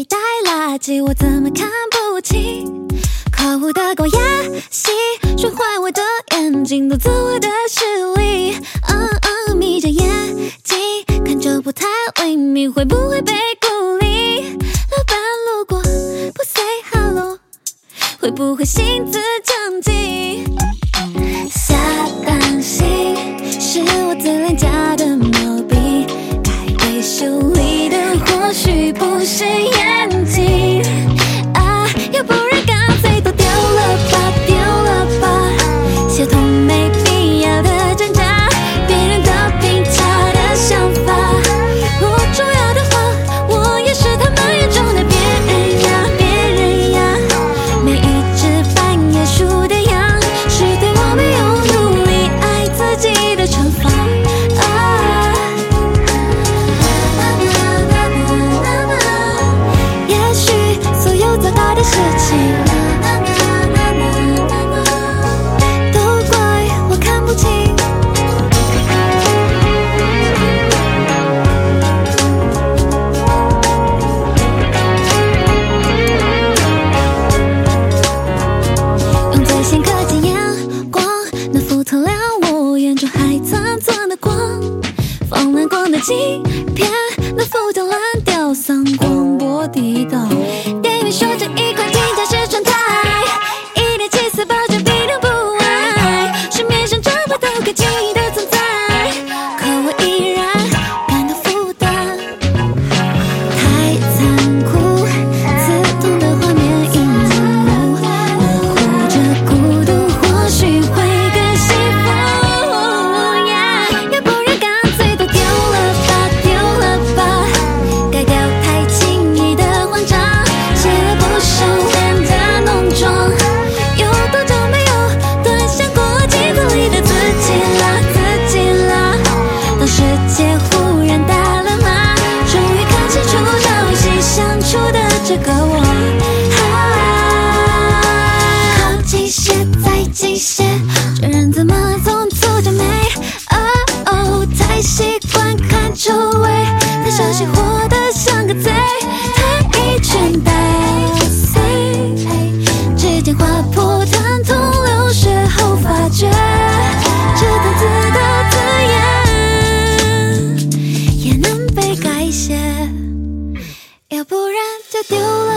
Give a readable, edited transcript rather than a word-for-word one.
一袋垃圾，我怎么看不起？可恶的狗牙戏，说坏我的眼睛，都做我的实力。眯着眼睛，看着不太灵敏，会不会被孤立？老板路过，不 say hello， 会不会心自降级？下担心，是我最廉价的毛笔，该被修理的或许不是眼睛啊，要不然干脆都丢了吧，丢了吧，写通没必要的挣扎，别人的评价的想法，我重要的话，我也是他们眼中的别人呀，别人呀，每一只半夜数的羊，是对我没有努力爱自己的惩罚啊。也许所有糟糕的事情都怪我看不清。用最新科技眼光，能否透亮我眼中还残存的光？放蓝光的镜片，能否将蓝调散广播地道？电源说这一块金价是常态，1.74保证比量不矮，市面上找不到更轻易的存在，可我依然感到负担，太残酷，刺痛的画面一幕幕，我活着孤独或许会更幸福，要不然干脆都丢了吧，丢了吧，改掉太轻易的慌张，写了不收敛的浓妆，有多久没有端详过镜子里的自己啦，自己啦，当世界忽然大了吗？终于看清楚朝夕相处的这个我，靠近些再近些，这人怎么总蹙着眉？太习惯看周围，太小心活得像个贼，太一拳打碎，指尖划破疼痛流血后发觉，这段字的字眼也能被改写，要不然就丢了